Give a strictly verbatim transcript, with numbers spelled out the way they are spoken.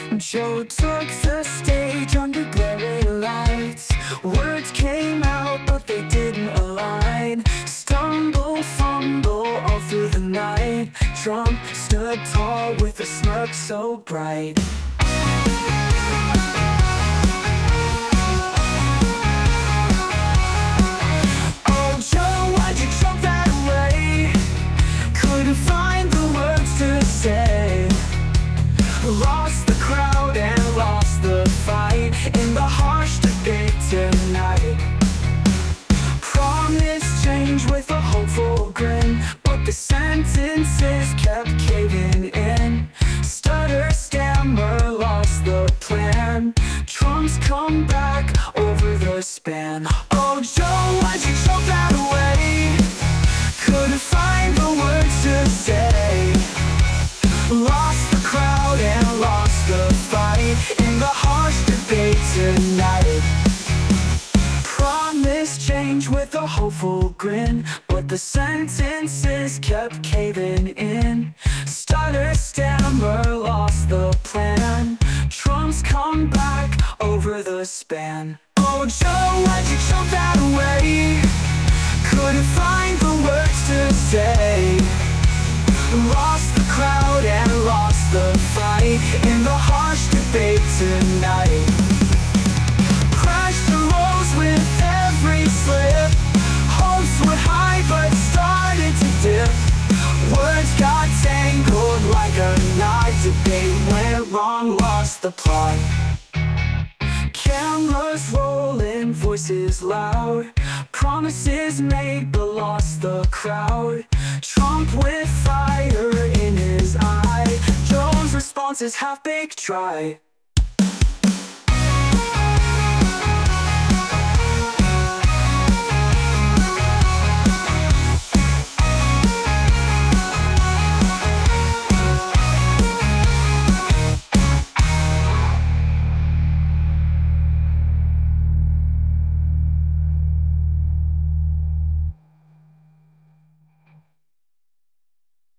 Joe took the stage under glaring lights. Words came out, but they didn't align. Stumble, fumble all through the night. Trump stood tall with a smirk so bright. Oh, Joe, why'd you Trump that way? Couldn't find the words to say. Lost the crowd and lost the fight in the harsh debate tonight. Promised change with a hopeful grin, but the sentences kept caving in. Stutter, stammer, lost the plan. Trump's come back over the span. Oh, Joe, why'd you Trump that way? Couldn't find the words to say. Lost the crowd and lost the fight in the harsh debate tonight. Promised change with a hopeful grin, but the sentences kept caving in. Stutter, stammer, lost the plan. Trump's come back over the span. Oh, Joe, why'd you Trump that way? Couldn't find the words to say. Lost the crowd and lost the fight in the harsh debate tonight. Crashed and rose with every slip. Hopes were high but started to dip. Words got tangled like a knot. Debate went wrong, lost the plot. Cameras rolling, voices loud. Promises made but lost the crowd. Trump with fire in his eye. Joe's response is half-baked, try.